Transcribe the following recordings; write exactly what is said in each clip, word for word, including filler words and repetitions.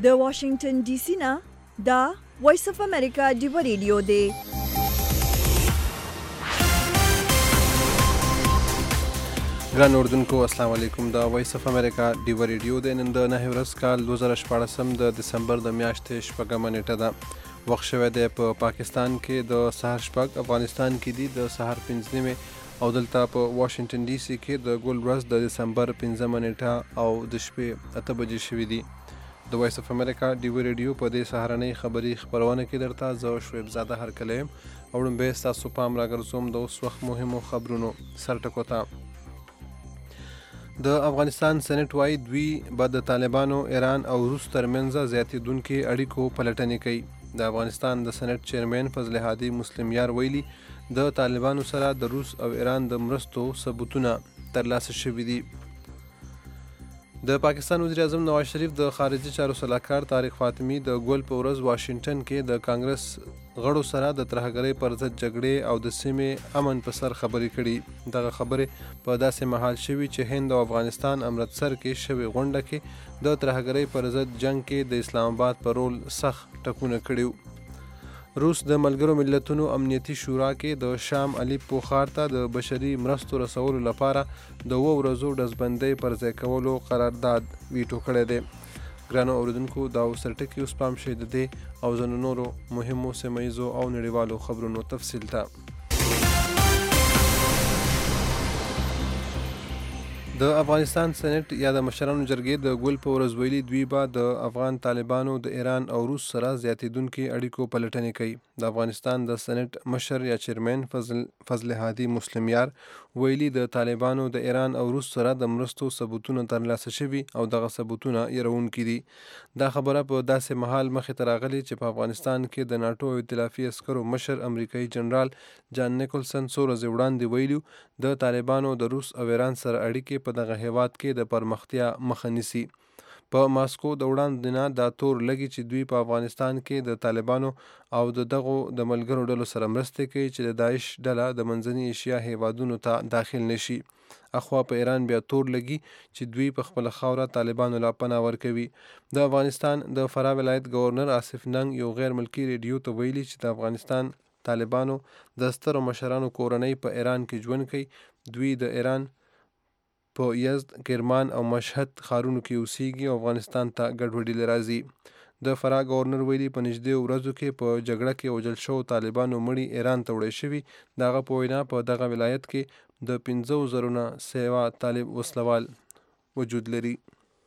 د واشنگټن ډي سي نه دا وایس اف امریکا ډیو ریډیو دی. ګران اردوونکو السلام علیکم. د وایس اف امریکا ډیو ریډیو د نن د نهه ورځ کال دوه زره شپاړسم د دسمبر د میاشتې شپږمه نیټه ده. وخت شوی دی په پاکستان کې د سهار شپږ، افغانستان کې دی د سهار پنځه نیمې او دلته په واشنگټن ډي سي کې د ګل ورځ د دسمبر پنځمه نیټه او د شپې اته بجې شوي دي. د وایس اف امریکا ډیو ریډیو په دې سهارنۍ خبري خپرونه کې درته زه شعیب زاده هرکلی یم او وړاندې ستاسو پام راګرځوم د اوس وخت مهمو خبرونو سرټکو ته. د افغانستان سېنټ وایي دوی به د طالبانو، ایران او روس ترمنځ زیاتېدونکي اړیکو پلټنې کوي. د افغانستان د سېنټ چیرمین فضل هادي مسلم یار ویلي د طالبانو سره د روس او ایران د مرستو ثبوتونه ترلاسه شوي دي. د پاکستان وزیر اعظم نواز شریف د خارجي چارو سلاکار طارق فاطمي د ګل په ورځ واشنگټن کې د کانګرس غړو سره د ترهګرۍ پر ضد جګړې او د سیمې امن په سر خبرې کړي. دغه خبرې په داسې مهال شوي چې هند او افغانستان امرتسر کې شوې غونډه کې د ترهګرۍ پر ضد جنگ کې د اسلام آباد پر رول سخت ټکونه کړي. روس د ملګرو ملتونو امنیتي شورا کې د شام الیپو ښار ته د بشري مرستو رسولو لپاره د اوه ورځو ډزبندۍ پر ځای کولو قرارداد ویټو کړی دی. ګرانو اورېدونکو دا اوس سرټکي اوس پام شئ د دې او ځینو نورو مهمو سیمه ییزو او نړیوالو خبرونو تفصیل ته. د افغانستان سېنټ یا د مشرانو جرګې د ګل په ورځ ویلي دوی به د افغان طالبانو، د ایران او روس سره زیاتېدونکي اړیکو پلټنې کوي. د افغانستان د سېنټ مشر یا چیرمین فضل, فضل هادي مسلم یار ویلي د طالبانو، د ایران او روس سره د مرستو ثبوتونه ترلاسه شوي او دغه ثبوتونه یروونکي دي. دا خبره په داسې مهال مخې ته راغلي چې په افغانستان کې د ناټو او ائتلافي عسکرو مشر امریکایي جنرال جان نیکلسن څو ورځې وړاندې ویلي د طالبانو، د روس او ایران سره اړیکې په دغه هیواد کې د پرمختیا مخه نیسي. په ماسکو د وړاندې نه دا تور لګي چې دوی په افغانستان کې د طالبانو او د دغو د ملګرو ډلو سره مرستې کوي چې د داعش ډله د منځنۍ ایشیا هیوادونو ته داخل نشي. اخوا په ایران بیا تور لګي چې دوی په خپله خاوره طالبانو لا پناه ورکوي. د افغانستان د فراه ولایت گورنر آصف ننګ یو غیر ملکي ریډیو ته ویلي چې د افغانستان طالبانو د سترو مشرانو کورنۍ په ایران کې ژوند کوي. دوی د ایران په یزد، کرمان او مشهد ښارونو کې اوسیږي او افغانستان ته ګډوډي راځي. د فراه گورنر ویلي په نږدې ورځو کې په جګړه کې وژل شوو طالبانو مړي ایران ته وړي شوي. د هغه په وینا په دغه ولایت کې د پنځه زرو نه سیوا طالب وسلوال وجود لري.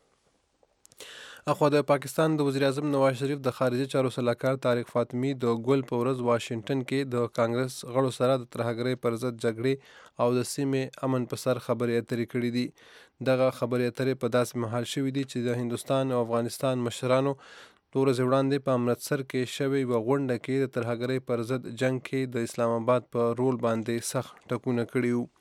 اخوا د پاکستان د وزیر اعظم نواز شریف د خارجي چارو سلاکار طارق فاطمي د ګل په ورځ واشنگټن کې د کانګرس غړو سره د ترهګرۍ پر ضد جګړې او د سیمې امن په سر خبرې اترې کړي دي. دغه خبرې اترې په داسې مهال شوي دي چې د هندوستان او افغانستان مشرانو څو ورځې وړاندې په امرتسر کې شوې یوه غونډه کې د ترهګرۍ پر ضد جنگ کې د اسلام آباد په رول باندې سخت ټکونه کړي وو.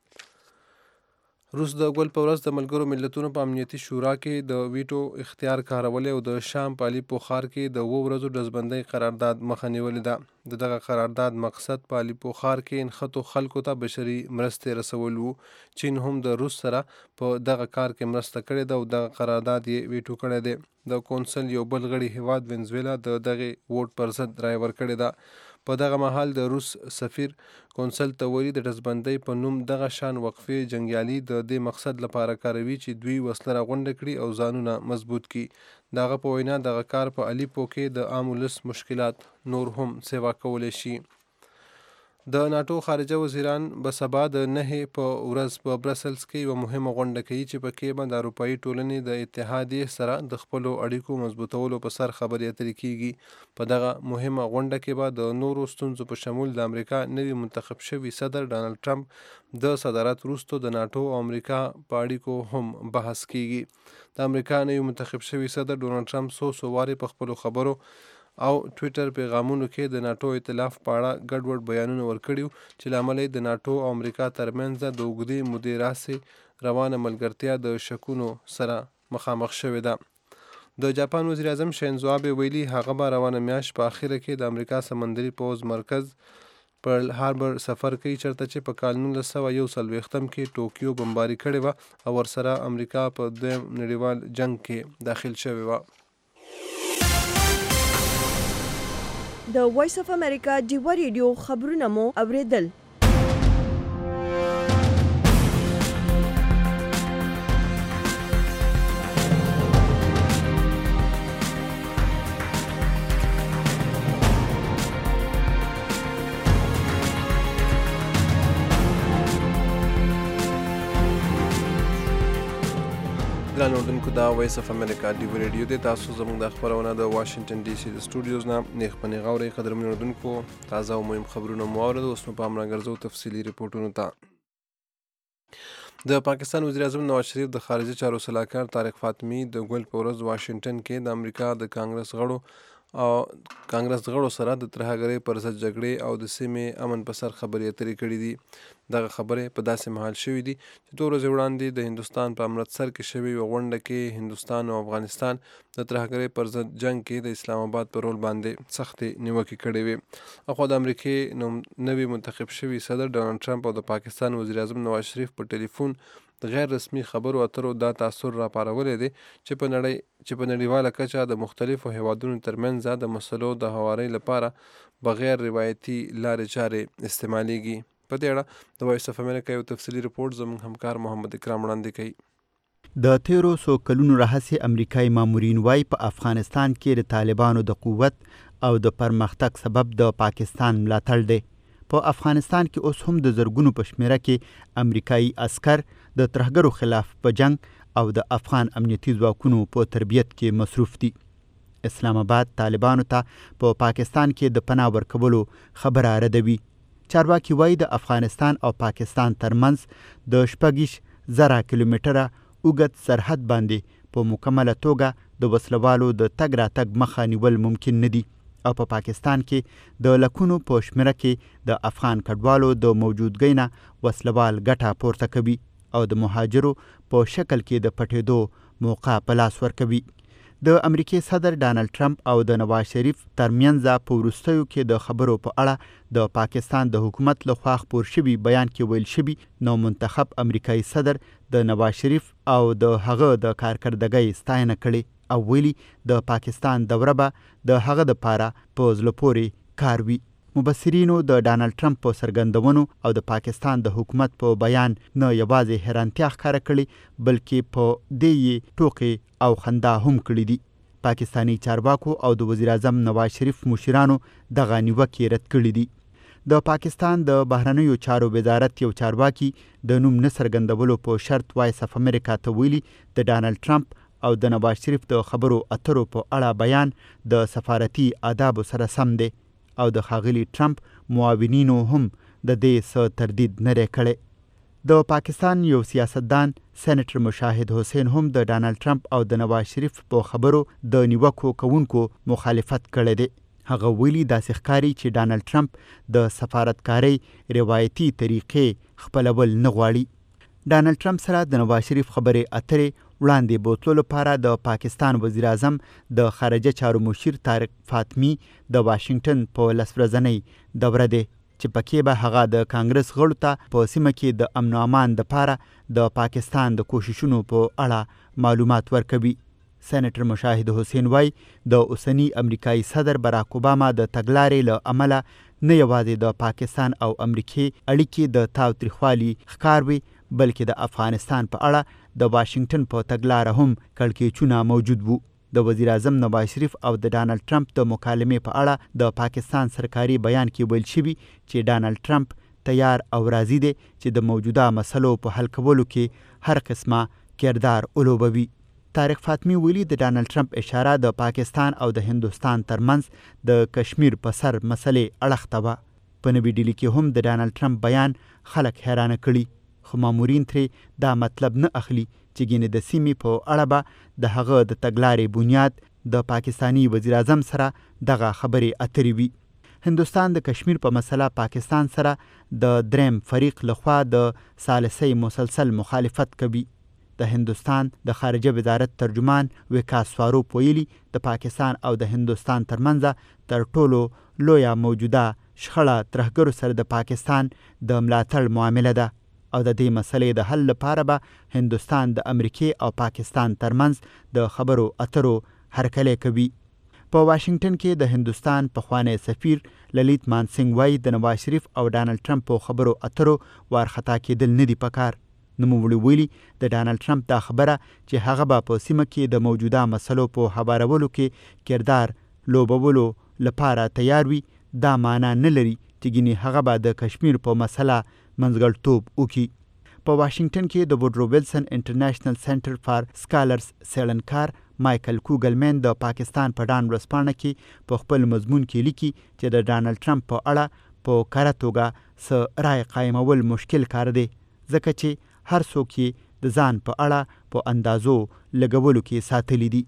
روس د ګل په ورځ د ملګرو ملتونو په امنیتي شورا کې د ویټو اختیار کارولی او د شام په الیپو ښار کې د اوه ورځو ډزبندۍ قرارداد مخه نیولې ده. د دغه قرارداد مقصد په الیپو ښار کې نښتو خلکو ته بشري مرستې رسول وو. چین هم د روس سره په دغه کار کې مرسته کړې ده او دغه قرارداد یې ویټو کړی دی. د کونسل یو بل غړي هیواد وینزویلا د دغې ووټ پر ضد رایه ورکړې ده. په دغه مهال د روس سفیر کونسل ته ویلي د ډزبندۍ په نوم دغه شان وقفې جنګیالي د دې مقصد لپاره کاروي چې دوی وسله راغونډه کړي او ځانونه مضبوط کړي. د هغه په وینا دغه کار په الیپو کې د عام ولس مشکلات نور هم سیوا کولی شي. د ناټو خارجه وزیران به سبا د نهې په ورځ په برسلز کې یوه مهمه غونډه کوي چې پکې به د اروپایي ټولنې د اتحادیې سره د خپلو اړیکو مضبوطولو په سر خبرې اترې کیږي. په دغه مهمه غونډه کې به د نورو ستونزو په شمول د امریکا نوي منتخب شوي صدر ډانلډ ټرمپ د صدارت وروسته د ناټو او امریکا په اړیکو هم بحث کیږي. د امریکا نوي منتخب شوي صدر ډونالډ ټرمپ څو څو وارې په خپلو خبرو او ټویټر پیغامونو کې د ناټو ائتلاف په اړه ګډوډ بیانونه ورکړي چې له امله یې د ناټو او امریکا ترمنځ د اوږدې مودې راهیسې روانه ملګرتیا د شکونو سره مخامخ شوې ده. د جاپان وزیر اعظم شینزو آبه ویلي هغه به روانه میاشت په اخره کې د امریکا سمندري پوځ مرکز پرل هاربر سفر کوي چېرته چې په کال نولس سوه یو څلوېښتم کې ټوکیو بمباري کړې وه او ورسره امریکا په دویم نړیوال جنګ کې داخل شوې وه. د وایس اف امریکا ډیوا ریډیو خبرونه مو اوریدل. ګران اردوونکو، دا وایس اف امریکا ډیوا ریډیو دی. تاسو زموږ د خبرونه د واشنگټن ډي سي د سټوډیوز نه نیغ په نیغه اورئ. قدرمنو اردوونکو، تازه او مهم خبرونه مو واورېدل. اوس نو پام راګرځو تفصیلي رپورټونو ته. د پاکستان وزیر اعظم نواز شریف د خارجه چارو سلاکار طارق فاطمي د ګل په ورځ واشنګټن کې د امریکا د کانګرس غړو او کانګرس غړو سره د ترهګرۍ پر ضد جګړې او د سیمې امن په سر خبرې اترې کړې دي. دغه خبرې په داسې مهال شوې دي چې څو ورځې وړاندې د هندوستان په امرتسر کې شوې یوه غونډه کې هندوستان او افغانستان د ترهګرۍ پر ضد جنګ کې د اسلام آباد په رول باندې سختې نیوکې کړې وې. اخوا د امریکې نوي منتخب شوي صدر ډونالډ ټرمپ او د پاکستان وزیر اعظم نواز شریف په ټلیفون د غیر رسمي خبرو اترو دا تاثر راپارولی دی چې په نړۍ چې په نړیواله کچه د مختلفو هیوادونو ترمنځ د مسلو د هوارۍ لپاره بغیر روایتي لارې چارې استعمالیږي. په دې اړه د وایس اف امریکا یو تفصیلي رپورټ زموږ همکار محمد اکرام وړاندې کوي. د تیرو څو کلونو راهیسې امریکایي مامورین وایي په افغانستان کې د طالبانو د قوت او د پرمختګ سبب د پاکستان ملاتړ دی. په افغانستان کې اوس هم د زرګونو په شمیره کې امریکایي عسکر د ترهګرو خلاف په جنگ او د افغان امنیتي ځواکونو په تربیت کې مصروف دي. اسلام آباد طالبانو ته په پا پاکستان کې د پناه ورکولو خبره ردوي. چارواکي وایي د افغانستان او پاکستان ترمنځ د شپږ زره کیلومتره اوږد سرحد باندې په مکمله توګه د وسلوالو د تګ راتګ مخه نیول ممکن نه دي او په پا پاکستان کې د لکونو په شمیره کې د افغان کډوالو د موجودګۍ نه وسلوال ګټه پورته کوي او د مهاجرو په شکل کې د پټېدو موقع په لاس ورکوي. د امریکې صدر ډانلډ ټرمپ او د نواز شریف ترمنځ په وروستیو کې د خبرو په اړه د پاکستان د حکومت لخوا خپور شوي بیان کې ویل شوي نو منتخب امریکایي صدر د نواز شریف او د هغه د کارکردګۍ ستاینه کړې او ویلي د پاکستان دوره به د هغه دپاره په زړه پورې کار وي. مبصرینو د ډانلډ ټرمپ په څرګندونو او د پاکستان د حکومت په بیان نه یوازې حیرانتیا ښکاره کړې بلکې په دې یې ټوکې او خندا هم کړي دي. پاکستانی چارواکو او د وزیر اعظم نواز شریف مشرانو دغه نیوکې رد کړي دي. د پاکستان د بهرنیو چارو وزارت یو چارواکي د نوم نه څرګندولو په شرط وایس اف امریکا ته ویلي د ډانلډ ټرمپ او د نواز شریف د خبرو اترو په اړه بیان د سفارتي آدابو سره سم دی او د ښاغلي ټرمپ معاونینو هم د دې څه تردید نه دی کړی. د پاکستان یو سیاستدان سینیټر مشاهد حسین هم د ډانلډ ټرمپ او د نواز شریف په خبرو د نیوکو کوونکو مخالفت کړی دی. هغه ویلي داسې ښکاري چې ډانلډ ټرمپ د سفارتکارۍ روایتي طریقې خپلول نه غواړي. ډانلډ ټرمپ سره د نواز شریف خبرې اترې وړاندې بوتلو لپاره د پاکستان وزیر اعظم د خارجه چارو مشیر طارق فاطمي د واشنګټن په لس ورځنۍ دوره دی چې پکې به هغه د کانګرس غړو ته په سیمه کې د امن و امان دپاره د پاکستان د کوششونو په اړه معلومات ورکوي. سینیټر مشاهد حسین وایي د اوسني امریکایي صدر براک اوباما د تګلارې له امله نه یوازې د پاکستان او امریکې اړیکې د تاوتریخوالي ښکار وي بلکې د افغانستان په اړه د واشنګټن په تګلاره هم کړکېچونه موجود وو. د وزیر اعظم نواز شریف او د ډانلډ ټرمپ د مکالمې په اړه د پاکستان سرکاري بیان کې ویل شوي چې ډانلډ ټرمپ تیار او راضي دی چې د موجوده مسلو په حل کولو کې هر قسمه کردار ولوبوي. طارق فاطمي ویلي د ډانلډ ټرمپ اشاره د پاکستان او د هندوستان ترمنځ د کشمیر په سر مسلې اړخ ته وه. په نوي ډیلي کې هم د ډانلډ ټرمپ بیان خلک حیرانه کړي خو مامورین ترې دا مطلب نه اخلي چې ګینې د سیمې په اړه به د هغه د تګلارې بنیاد د پاکستانی وزیر اعظم سره دغه خبرې اترې وي. هندوستان د کشمیر په مسله پاکستان سره د دریم فریق لخوا د ثالثی مسلسل مخالفت کوي. د هندوستان د خارجه وزارت ترجمان وکاس سواروپ ویلي د پاکستان او د هندوستان ترمنځ تر ټولو لویه موجوده شخړه ترهګرو سره د پاکستان د ملاتړ معامله ده او د دې مسلې د حل لپاره به هندوستان د امریکې او پاکستان ترمنځ د خبرو اترو هرکلی کوي. په واشنگټن کې د هندوستان پخوانی سفیر للیت مانسنګ وایي د نواز شریف او ډانلډ ټرمپ په خبرو اترو وارخطا کېدل نه دي پکار. نوموړي ویلي د ډانلډ ټرمپ دا خبره چې هغه به په سیمه کې د موجوده مسلو په هوارولو کې کردار لوبولو لپاره تیار وي دا معنا نه لري چې ګینې هغه به د کشمیر په مسله منځګړتوب وکړي. په واشنگټن کې د وډرو ویلسن انټرنیشنل سنټر فار سکالرز څېړنکار مایکل کوګلمین د پاکستان په ډان ورځپاڼه کې په خپل مضمون کې لیکي چې د ډانلډ ټرمپ په اړه په کره توګه څه رای قایمول مشکل کار دی ځکه چې هر څوک یې د ځان په اړه په اندازو لګولو کې ساتلی دي.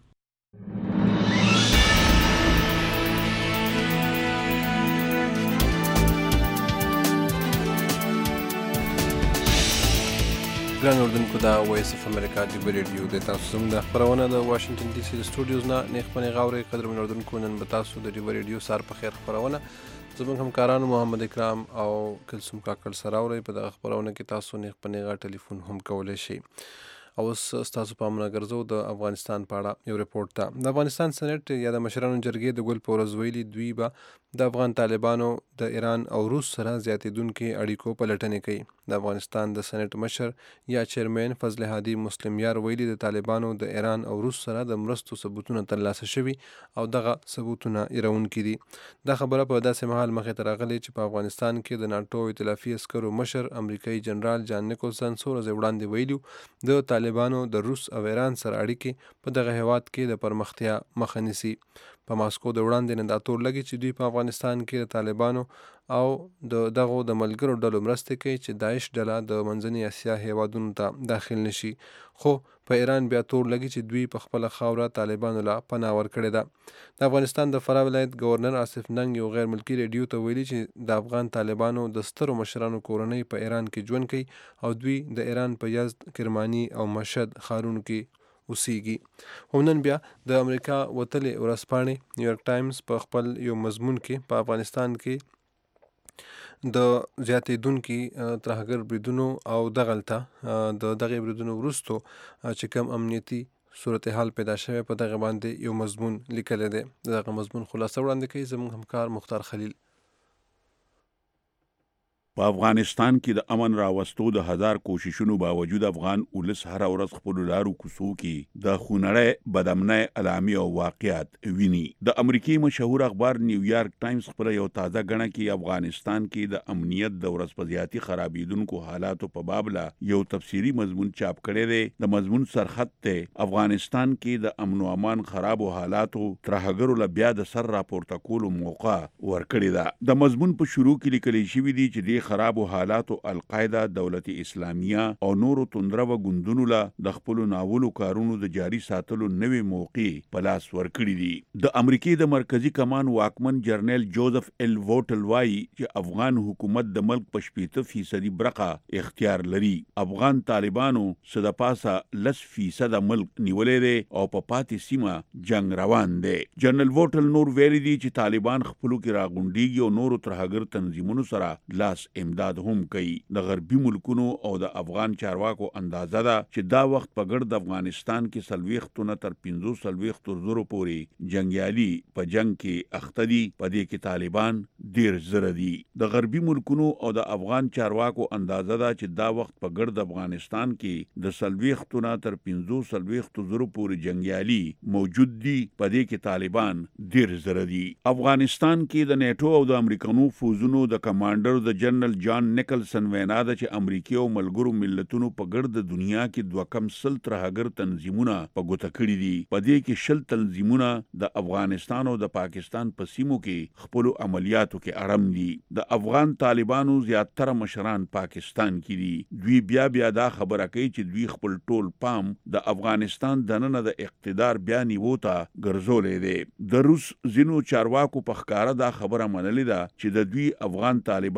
ګران اردوونکو دا وایس اف امریکا ډیبر ریډیو دی. تاسو زموږ د خپرونه د واشنګټن ډي سي د سټوډیوز نه نیغ په نیغه اورئ. قدرمن اردوونکو نن به تاسو د ډیبر ریډیو سهار په خیر خپرونه زموږ همکارانو محمد اکرام او کلثوم کاکړ سره اورئ. په دغه خپرونه کې تاسو نیغ په نیغه ټلیفون هم کولی شئ. او اوس ستاسو پامونه ګرځو د افغانستان په اړه یو رپورټ ته. د افغانستان سنټ یا د مشرانو جرګې د ګل په ورځ ویلي دوی به د افغان طالبانو د ایران او روس سره زیاتېدونکې اړیکو پلټنې کوي. د افغانستان د سنټ مشر یا چیرمین فضل هادي مسلم یار ویلي د طالبانو د ایران او روس سره د مرستو ثبوتونه ترلاسه شوي او دغه ثبوتونه ایرونکي دي. دا خبره په داسې مهال مخې ته راغلې چې په افغانستان کې د ناټو ائتلافي عسکرو مشر امریکایي جنرال جان نیکولسن څو ورځې وړاندې ویلي د طالبانو د روس او ایران سره اړیکې په دغه هیواد کې د پرمختیا مخه نیسي. په ماسکو د وړاندې نه دا تور لګي چې دوی په افغانستان کې د طالبانو او د دغو د ملګرو ډلو مرستې کوي چې داعش ډله د منځنۍ اسیا هیوادونو ته داخل نشي. خو په ایران بیا تور لګي چې دوی په خپله خاوره طالبانو له پناه ورکړې ده. د افغانستان د فراه ولایت گورنر آصف ننګ یو غیر ملکي ریډیو ته ویلي چې د افغان طالبانو د سترو مشرانو کورنۍ په ایران کې ژوند کوي او دوی د ایران په یزد، کرماني او مشهد ښارونو کې اوسیږي. خو نن بیا د امریکا وتلې ورځپاڼې نیویارک ټایمز په خپل یو مضمون کې په افغانستان کې د زیاتېدونکي ترهګر بریدونو او دغلته د دغې بریدونو وروستو چې کوم امنیتي صورتحال پیدا شوی په دغه باندې یو مضمون لیکلی دی. دغه مضمون خلاصه وړاندې کوي زموږ همکار مختار خلیل. په افغانستان کې د امن راوستو د هزار کوششونو باوجود افغان ولس هر ورځ خپل لارو کوڅو کې د خونړۍ بدامنۍ علامې او واقعیات ویني. د امریکای مشهور اخبار نیویارک ټایمز خپل یو تازه غڼه کې افغانستان کې د امنیت د ورځ په زیاتي خرابېدونکو حالاتو په باب لا یو تفسیری مضمون چاپ کړی دی. د مضمون سرخط ته افغانستان کې د امن او امان خرابو حالاتو ترهګرو له بیا د سر راپورته کولو موقع ورکړی ده. د مضمون په شروع کې لیکل شوی دی چې د خرابو حالاتو القاعده، دولت اسلامیه او نورو توندرو ګوندونو له د خپل ناولو کارونو د جاری ساتلو نوې موقع په لاس ورکړي دي. د امریکای د مرکزی کمان واکمن جرنیل جوزف ال ووټل وایي چې افغان حکومت د ملک په شپږ فیصدي برخه اختیار لري. افغان طالبانو صد پاسه لس فیصد ملک نیولې دي او په پاتې سیمه جنگ روان دی. جرنیل ووټل نور ویلي دي چې طالبان خپلو کې راغونډيږي او نورو ترهګر تنظیمونو سره لاس امداد هم کوي. د غربي ملکونو او د افغان چارواکو اندازه ده چې دا وخت په ګرد افغانستان کې سلويختونه تر پنځوس سلويختو زرو پورې جنگیالي په جنگ کې اخته دي. په دې کې طالبان ډیر زره دي. د غربي ملکونو او د افغان چارواکو اندازه ده چې دا وخت په ګرد افغانستان کې د سلويختونه تر پنځوس سلويختو زرو پورې جنگیالي موجود دي. په دې کې طالبان ډیر زره دي. افغانستان کې د نیټو او د امریکانو فوزونو د کمانډر د جنرال جان نیکلسن وینا ده چې امریکای او ملګرو ملتونو په ګرد دنیا کې دوه کم سل ترهګر تنظیمونه په ګوته کړي دي. په دې کې شل تنظیمونه د افغانستان او د پاکستان په سیمو کې خپل عملیاتو کې اړم دي. د افغان طالبانو زیاتره مشران پاکستان کې دي. دوی بیا بیا دا خبره کوي چې دوی خپل ټول پام د افغانستان دننه د اقتدار بیا نیو ته ګرځولې دي. د روس ځینو چارواکو په ښکارا دا خبره منلې ده چې د دوی افغان طالبانو سره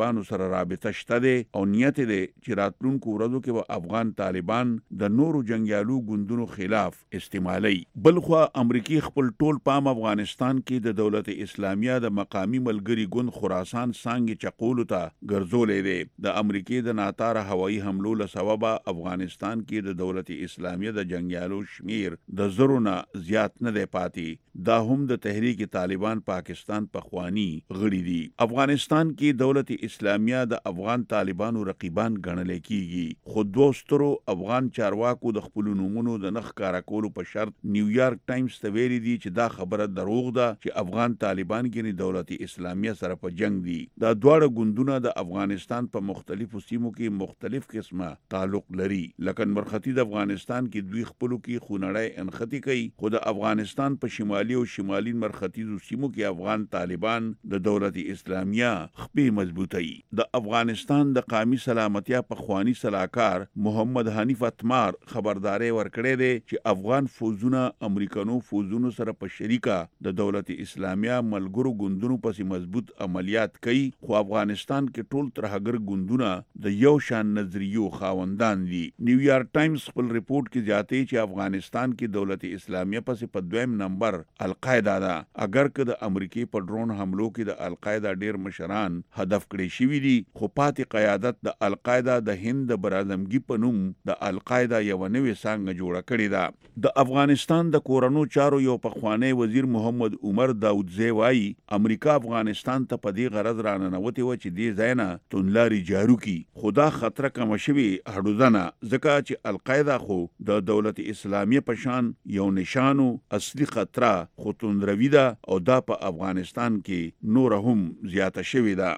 سره رابطه شته دی او نیت دی چې راتلونکو ورځو کې به افغان طالبان د نورو جنگیالو ګوندونو خلاف استعمالي. بلخوا امریکای خپل ټول پام افغانستان کې د دولت اسلامیه د مقامی ملګری ګوند خراسان څنګه چقولو ته ګرځولې دی. د امریکای د ناتار هوایي حملو له سببه افغانستان کې د دولت اسلامیه د جنگیالو شمیر د زرو نه زیات نه دی پاتې. دا هم د تحریک طالبان پاکستان پخوانی غړي دي. افغانستان کې دولت اسلامیه د افغان طالبانو رقیبان ګڼل کیږي، خو دوه سترو افغان چارواکو د خپل نومونو د نخ کارا کولو په شرط نیویارک ټایمز ته ویلي دي چې دا خبره دروغ ده چې افغان طالبان کې دولت اسلامیه سره په جنگ دي. دا دواړه ګوندونه د افغانستان په مختلفو سیمو کې مختلف قسمه تعلق لري. لکه مرختی د افغانستان کې دوی خپلو کې خونړی انختی کوي، خو د افغانستان په شمالي او شمالي مرختیزو سیمو کې افغان طالبان د دولت اسلامیه خپې مضبوطي. د افغانستان د قومي سلامتیا پخوانی صلاحکار محمد حنیف اتمار خبرداري ورکړې ده چې افغان فوجونه امریکانو فوجونو سره په شریکه د دولت اسلامیه ملګرو ګوندونو پسې مضبوط عملیات کوي، خو افغانستان کې ټول ترهګر ګوندونه د یو شان نظریو خاوندان دي. نیویارک ټایمز خپل ریپورت کې ځاتې چې افغانستان کې دولت اسلامیه پسې په دویم نمبر القاعده ده. اگر که د امریکای په ډرون حملو کې د القاعده ډیر مشران هدف کړي شوي دي، خو پاتې قیادت د القاعده د هند د براعظمګي په نوم د القاعده یو نوې څانګه جوړه کړې ده. د افغانستان د کورونو چارو یو پخوانی وزیر محمد عمر داودزی وایي امریکا افغانستان ته په دې غرض راننوتې و چې دې ځای نه توندلاري جارو کړي، خو دا خطر کم شوي هډوزنه ځکه چې القاعده خو د دولت اسلامیه په شان یو نشانو اصلي خطر خو توندروي ده او دا په افغانستان کې نور هم زیاته شوې ده.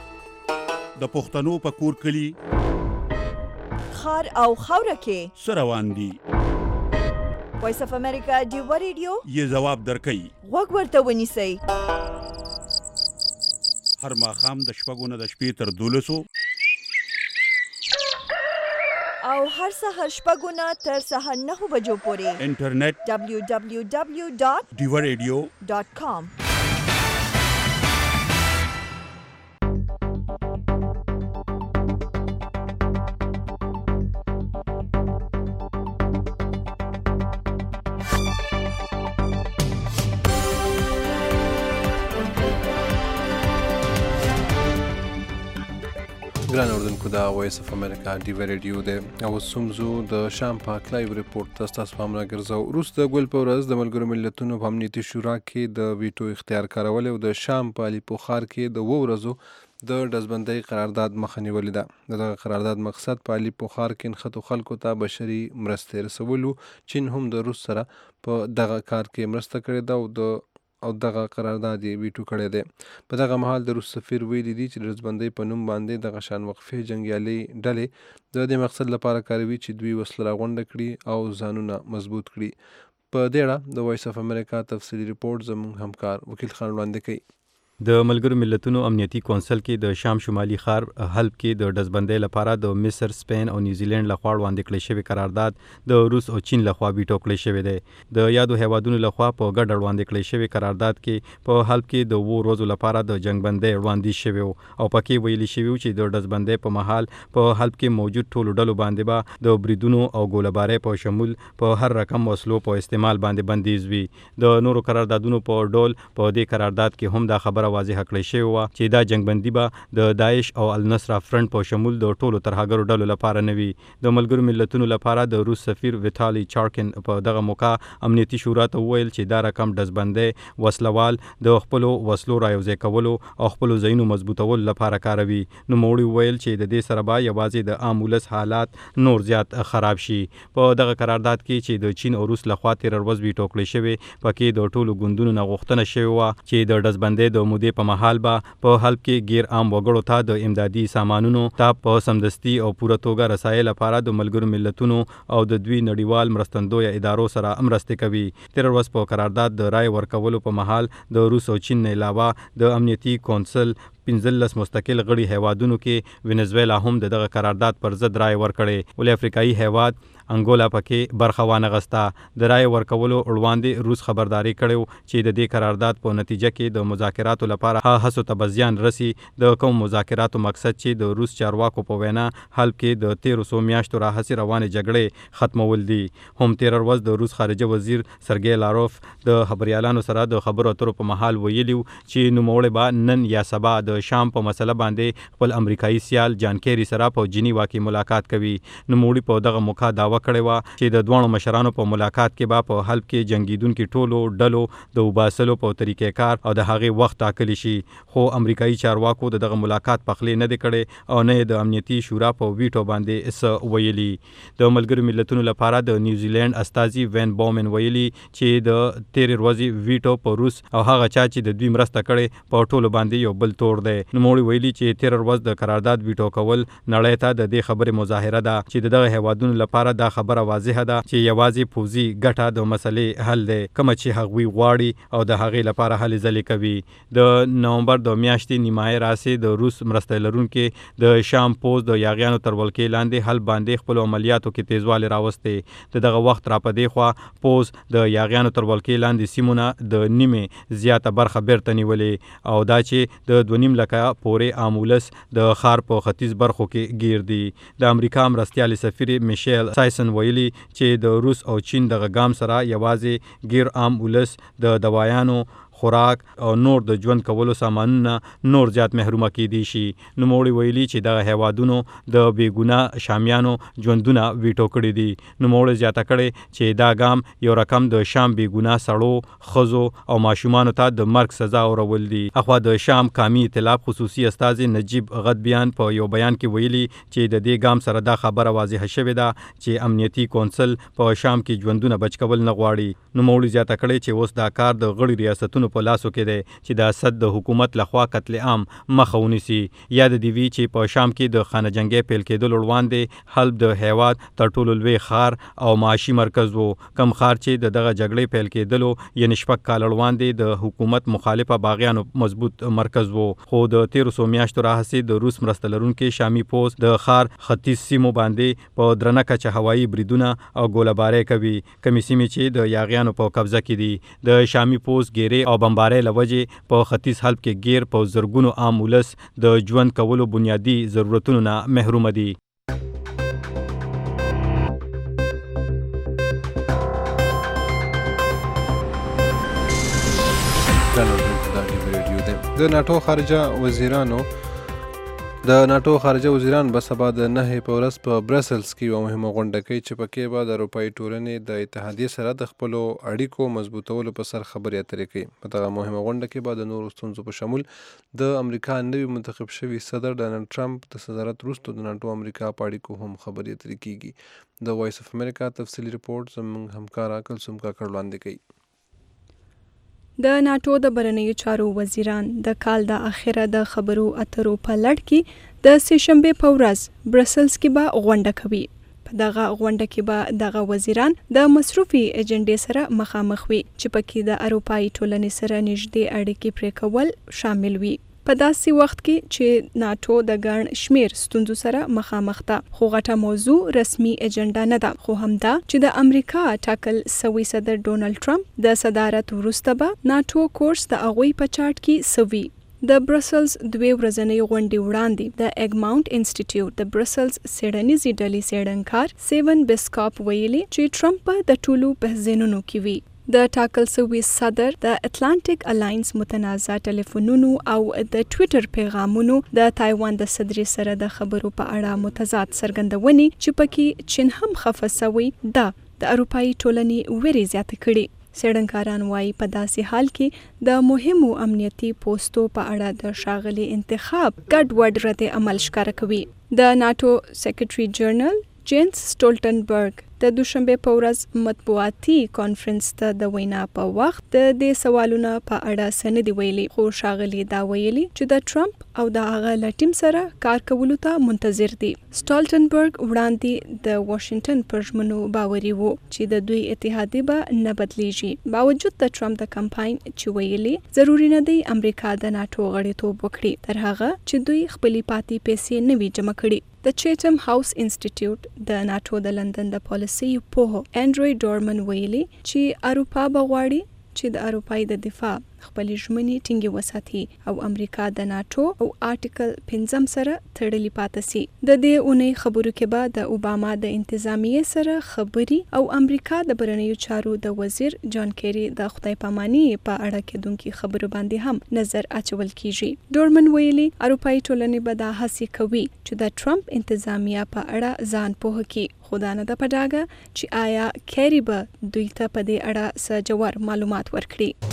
د پښتنو په کور کلی خار او خاوره کې څه روان دي؟ وایس اف امریکا ډیوا ریډیو یې ځواب درکوي. غوږ ورته ونیسئ. هر ماښام د شپږو نه د شپې تر دولسو او هر سهار شپږو نه تر سهار نهو بجو پورې انټرنیټ دبلیو دبلیو دبلیو ډاٹ ډیوا ریډیو ډاٹ کام. ګران اردوونکو دا وایس اف امریکا ډیوا ریډیو دی او سمزو د شام پاک لایو ریپورت ته ستاسو پام راګرځو. وروسته ګل په ورځ د ملګرو ملتونو په امنیتي شورا کې د ویټو اختیار کارول او د شام په علي پوخار کې د اوو ورځو د ډزبندۍ قرارداد مخه نیولې ده. د دغه قرارداد مقصد په علي پوخار کې نښتو خلکو ته بشري مرستې رسولو. چین هم د روس سره په دغه کار کې مرسته کړې ده او د او دغه قرارداد یې ویټو کړی دی. په دغه مهال د روس سفیر ویلي دي چې د ډزبندۍ په نوم باندې دغه شان وقفې جنګیالي ډلې د دې مقصد لپاره کاروي چې دوی وسله راغونډه کړي او ځانونه مضبوط کړي. په دې اړه د وایس اف امریکا تفصیلي ریپورت زموږ همکار وکیل خان وړاندې کوي. د ملګرو ملتونو امنیتي کونسل کې د شام شمالي ښار حلب کې د ډزبندۍ لپاره د مصر، سپین او نیوزیلند لخوا وړاندې کړی شوی قرارداد د روس او چین لخوا ویټو کړی شوی دی. د یادو هیوادونو لخوا په ګډه وړاندې کړی شوی قرارداد کې په حلب کې د اوو ورځو لپاره د جنګبندۍ وړاندیز شوی او پکې ویلي شوی چې د ډزبندۍ په مهال په حلب کې موجود ټولو ډلو باندې به د بریدونو او ګولهبارۍ په شمول په هر رقم وسلو په استعمال باندې بندیز وي. د نورو قراردادونو په ډول په دې قرارداد کې هم دا خبره واضح کړی شوی و چې دا جنگبندي به د داعش او النصر فرنٹ په شمول د ټولو ترهګرو ډلو لپاره نه وي. د ملګرو ملتونو لپاره د روس سفیر ویټالي چارکن په دغه موقع امنیتي شورا ته وویل چې دا رقم ډزبندۍ وسلوال د خپلو وسلو رايوځای کولو او خپلو ځایونو مضبوطولو لپاره کاروي. نوموړي وویل چې د دې سره به یوازې د عام ولس حالات نور زیات خراب شي. په دغه قرارداد کې چې د چین او روس لخوا تیر ورځ ویټو کړی شوی پکې د ټولو ګوندونو نه غوښتنه شوې وه چې د ډزبندۍ د مودې په حال به په حلب کې غیر عام وګړو ته د امدادي سامانونو ته په سمدستي او پوره توګه رسایي لپاره د ملګرو ملتونو او د دوی نړیوال مرستندویه ادارو سره مرستې کوي. تیر ورځ په قرارداد د رای ورکولو په مهال د روس او چین نه علاوه د امنیتي کونسل پنځلس مستقل غړي هیوادونو کې وینزویلا هم دغه قرارداد پر ضد رای ورکړي. ولې افریقایي هیواد انګولا پکې برخه وانغستا. د رای ورکولو وړاندې روس خبرداري کړو چې د دې قرارداد په نتیجه کې د مذاکراتو لپاره هڅو ته بزیان رسی. د کوم مذاکراتو مقصد چې د روس چارواکو په وینا حل کې د تیرو څو میاشتو راهیسې روانې جګړې ختمول دي. هم تیر ورځ د روس خارجه وزیر سرګی لاروف د خبريالانو سره د خبرو اترو په محل ویلیو چې نوموړی به نن یا سبا د شام په مسله باندې خپل امریکایي سیال جان کیری سره په جنیوا کې ملاقات کوي. نوموړي په دغه موقع داوا کړې وه چې د دوه مشرانو په ملاقات کې به په حلب کې جنگیدونکو ټولو ډلو د وباسلو په طریقې کار او د هغې وخت ټاکلی شي. خو امریکایي چارواکو د دغه ملاقات پخلی نه دی کړی او نه د امنیتي شورا په ویټو باندې څه ویلي. د ملګرو ملتونو لپاره د نیوزیلند استازي وین بومن ویلي چې د تیرې ورځې ویټو په روس او هغه چا چې د دوی مرسته کړې په ټولو باندې یو بل تور دی. نوموړي ویلي چې تیره ورځ د قرارداد ویټو کول نړۍ ته د دې خبرې مظاهره ده چې دغه هیوادونو لپاره دا خبره واضحه ده چې یوازې پوځي ګټه د مسلې حل دی کومه چې هغوی غواړي او د هغې لپاره هلې ځلې کوي. د نومبر د میاشتې نیمایي راسې د روس مرسته لرونکي د شام پوځ د یاغیانو تر ولکې لاندې حل باندې خپل عملیاتو کې تیزوالی راوستی. د دغه وخت را پدې خوا پوځ د یاغیانو تر ولکې لاندې سیمونه د نیمې زیاته برخه بیرته نیولې او دا چې د دوه نیم لکه پورې امولس د ښار په ختیځ برخو کې ګیر دي. د امریکا مرستیالي سفیر میشیل سایسن ویلي چې د روس او چین دغه ګام سره یوازې ګیر امولس د دوايانو خوراک او نور د ژوند کولو سامانونه نور زیات محرومه کیدي شي. نوموړي ویلي چې دغه هیوادونو د بیګونه شامیانو ژوندونه ویټو کړي دي. نوموړي زیاته کړي چې دا ګام یو رقم د شام بیګونه سړو ښځو او ماشومانو ته د مرګ سزا اورول دي. اخوا د شام قومي ائتلاف خصوصي استازي نجیب غدبیان په یو بیان کې ویلي چې د دې ګام سره دا خبره واضحه شوې ده چې امنیتي کونسل په شام کې ژوندونه بچ کول نه غواړي. نوموړي زیاته کړي چې اوس دا کار د غړي ریاستونو په لاسو کې دی چې د اسد د حکومت لخوا قتل عام مخه ونیسي. یا د دې وی چې په شام کې د خانه جنګي پیل کېدلو وړاندې حلب د هیواد تر ټولو لوی ښار او معاشي مرکز وو. کم ښار چې د دغه جګړې پیل کېدلو یعنې شپږ کاله وړاندې د حکومت مخالفه باغیانو مضبوط مرکز وو. خو د تیرو څو میاشتو راهیسې د روس مرسته لرونکي شامي پوځ د ښار ختیځ سیمو باندې په درنه کچه هوایي بریدونه او ګولهبارۍ کوي. کمې سیمې چې د یاغیانو په قبضه کې دي. د شامي پوځ ګیرې او بمبارۍ لوجې په ختیځ حلب کې غیر په زرګونو عام ولس د ژوند کولو بنیادی ضرورتونو نه محروم دي. د ناټو خارجه وزیرانو د ناټو خارجه وزیران به سبا د نهې په ورځ په برسلز کې یوه مهمه غونډه کوي چې پکې به د اروپایي ټولنې د اتحادیې سره د خپلو اړیکو مضبوطولو په سر خبرې اترې کوي. په دغه مهمه غونډه کې به د نورو ستونزو په شمول د امریکا نوي منتخب شوي صدر ډانلډ ټرمپ د صدارت وروسته د ناټو امریکا په اړیکو هم خبرې اترې کیږي. د وایس اف امریکا تفصیلي رپورټ زموږ همکاره کلثوم کاکړ وړاندې کوي. د ناټو د بهرنیو چارو وزیران د کال د اخره د خبرو اترو په لړ کې د سه شنبې په ورځ برسلز کې به غونډه کوي. په دغه غونډه کې به دغه وزیران د مصرفي ایجنډې سره مخامخ وي چې پکې د اروپایي ټولنې سره نږدې اړیکې پرې کول شامل وي. په داسې وخت کې چې ناټو د ګڼ شمیر ستونزو سره مخامخ ده، خو غټه موضوع رسمي ایجنډا نه ده، خو همدا چې د امریکا ټاکل سوي صدر ډونالډ ټرمپ د صدارت وروسته به ناټو کورس د هغوی په چارټ کې سوي. د برسلز دوی ورځنۍ غونډې وړاندې د اګماونټ انسټیټیوټ د برسلز څېړنیزې ډلې څېړنکار سیون بسکاپ ویلي چې ټرمپ به د ټولو په ذهنونو کې وي. د ټاکل سوي صدر د اتلانټیک الاینس متنازع ټلیفونونو او د ټویټر پیغامونو د تایوان د صدر سره د خبرو په اړه متضاد څرګندونې چې پکې چین هم خفه سوی ده د اروپایي ټولنې ویرې زیاتې کړي. څېړنکاران وایي په داسې حال کې د مهمو امنیتي پوستو په اړه د ښاغلي انتخاب ګډوډ رد عمل ښکاره کوي. د ناټو سیکرټري جنرال جینس سټولټنبرګ د دوشنبه په ورځ مطبوعاتي کانفرنس ته د وینا په وخت د دې سوالونو په اړه څه نه دي ویلي، خو ښاغلي دا ویلي چې د ټرمپ او د هغه له ټیم سره کار کولو ته منتظر دي. سټولټنبرګ وړاندې د واشنگټن پر ژمنو باوري وو چې د دوی اتحادیه به نه بدلیږي، باوجود د ټرمپ د کمپاین چې ویلي ضروري نه دی امریکا د ناټو غړیتوب وکړي تر هغه چې دوی خپلې پاتې پیسې نه وي جمع کړي. د چیټم هاوس انسټیټیوټ د ناتو د لندن د پالیسي پوهو انډروي ډورمن ویلي چې اروپا بغواړي چې د اروپای د دفاع خپل ژمنې ټینګې وساتي او امریکا د ناتو او آرټیکل پنځم سره تړلې پاتې سي. د دې اونۍ خبرو کې به د اوباما د انتظامیې سره خبري او امریکا د بهرنیو چارو د وزیر جان کیری د خدای پاماني په اړه کېدونکو خبرو باندې هم نظر اچول کیږي. ډورمن ویلي اروپای ټولنې به دا هڅه کوي چې د ټرمپ انتظامیه په اړه ځان پوه کړي، خو دا نه ده په ډاګه چې آیا کیری به دوی ته په دې اړه څه جوړ معلومات ورکړي.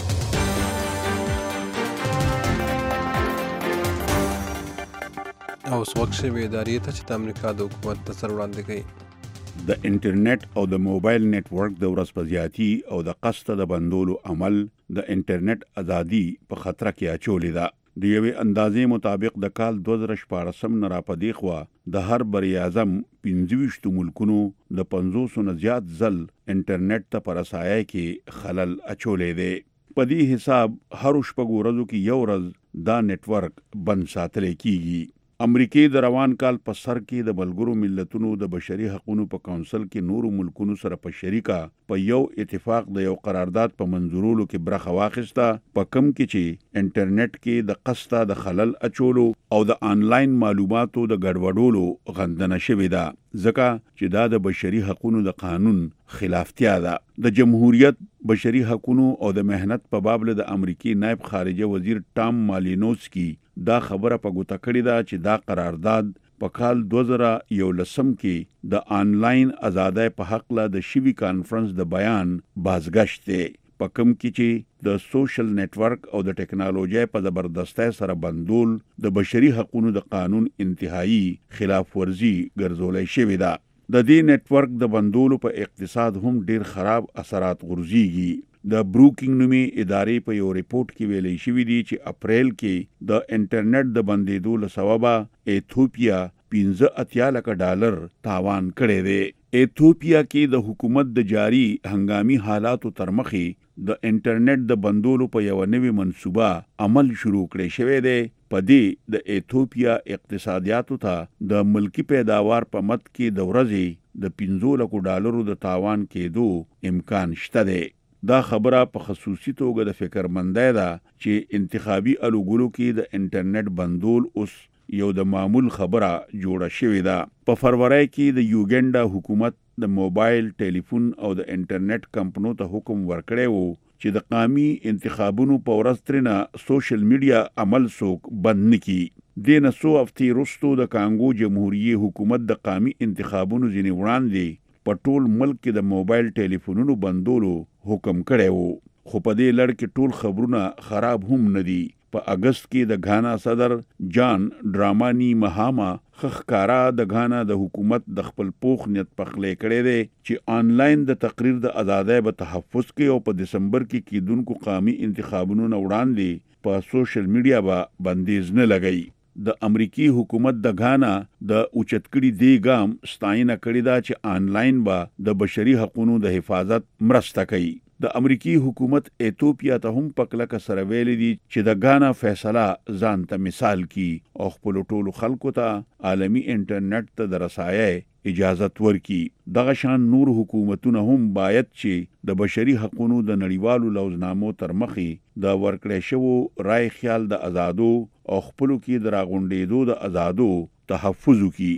او وخت شوی ادارې ته چې د امریکا د حکومت د سر وړاندې کوي. د انټرنیټ او د موبایل نتورک د ورځ په زیاتی او د قصد د بندولو عمل د انټرنیټ ازادي په خطر کې اچولې ده. د یوې اندازې مطابق د کال دوه زره شپاړسم نه راپدې خوا د هر بر اعظم پنځه ویشت ملکونو د پنځوس نه زیات ځل انټرنیټ ته په رسایۍ کې خلل اچولې دی. په دې حساب هر شپږ ورځو کې یو ورځ دا نتورک بند ساتل کیږي. امریکای د روان کال په سر کې د ملګرو ملتونو د بشري حقوقو په کونسل کې نورو ملکونو سره په شریکه په یو اتفاق د یو قرارداد په منځورولو کې برخه واخیسته، په کم کې چې انټرنیټ کې د قصد د خلل اچولو او د آنلاین معلوماتو د ګډوډولو غندنه شوې ده، ځکه چې دا د بشري حقوقو د قانون خلافتیا ده. د جمهوریت بشري حقوقو او د مهنت په باب له د امریکای نائب خارجه وزیر ټام مالینوسکی دا خبره په ګوته کړې ده چې دا قرارداد په کال دوه زره یولسم کې د آنلاین ازادۍ په حق له د شوي کانفرنس د بیان بازگشت دی، په کوم کې چې د سوشل نتورک او د ټکنالوژي په زبردستۍ سره بندول د بشري حقوقو د قانون انتهایی خلاف ورزي ګرځولای شوې ده. د دې نتورک د بندولو په اقتصاد هم ډیر خراب اثرات غورځيږي. د بروکینګ نومي ادارې په یو ریپورت کې ویلي شوی دی چې اپریل کې د انټرنیټ د بندیدو له سببه ایتھوپیا پنځه اتیا لک ډالر تاوان کړی دی. ایتھوپیا کې د حکومت د جاری هنګامي حالاتو تر مخې د انټرنیټ د بندولو په یو نوې منصوبه عمل شروع کړی شوی دی. په دې د ایتھوپیا اقتصادیاتو ته د ملکی پیداوار په مت کې د ورځې د پنځه لک ډالرو د تاوان کېدو امکان شته دی. دا خبره په خصوصي توګه د فکرمندۍ ده چې انتخابي الوګلو کې د انټرنیټ بندول اوس یو د معمول خبره جوړه شوې ده. په فروری کې د یوګنډا حکومت د موبایل ټلیفون او د انټرنیټ کمپنو ته حکم ورکړی وو چې د قومي انتخابونو په ورځ ترنه سوشل میډیا عمل څوک بند نه کړي. دې نه څو هفتې وروسته د کانګو جمهوریت حکومت د قومي انتخابونو ځینې وړاندې په ټول ملک کې د موبایل ټلیفونونو بندولو حکم کړی وو، خو په دې لړ کې ټول خبرونه خراب هم نه دي. په اگست کې د غانا صدر جان ډرامانی مهاما خخکارا د غانا د حکومت د خپل پوخ نیت پخلې کړي دي چې آنلاین د تقریر د آزادۍ به تحفظ کوي او په دسمبر کې کیدونکو قومي انتخابونو نه وړاندې په سوشل میډیا به بندیز نه لګي. د امریکای حکومت د غانا د اوچتکړي دی ګام ستاینه کړې ده چې آنلاین به د بشري حقوقو د حفاظت مرسته کوي. د امریکای حکومت ایتھوپیا ته هم پکلک سره ویلي دي چې د غانا فیصله ځان ته مثال کی او خپل ټولو خلکو ته عالمی انټرنیټ ته د رسایۍ اجازت ورکي. دغه شان نور حکومتونه هم باید چې د بشري حقوقو د نړیوالو لوزنامو تر مخې د ورکړې شوو رای خیال د آزادو او خپلو کې د راغونډېدو د آزادو تحفظ وکړي.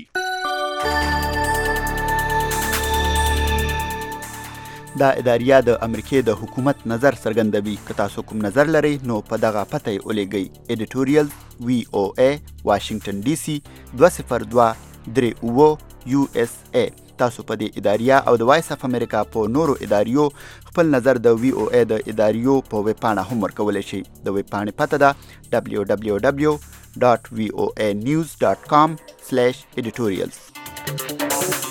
دا اداریه د امریکای د حکومت نظر څرګندوي. که تاسو کوم نظر لرئ نو په دغه پته یې ولیږئ. ایډیټوریال وی او ای واشنگټن ډي سي دوه صفر دوه درې اوه یو اس ای. تاسو په دې اداریه او د وایس اف امریکا په نورو اداریو خپل نظر د وی او ای د اداریو په ویب پاڼه هم ورکولی شئ. د ویب پاڼې پته ده دبلیو دبلیو دبلیو ډاټ وی او ای نیوز ډاټ کام سلیش ایډیټوریالز.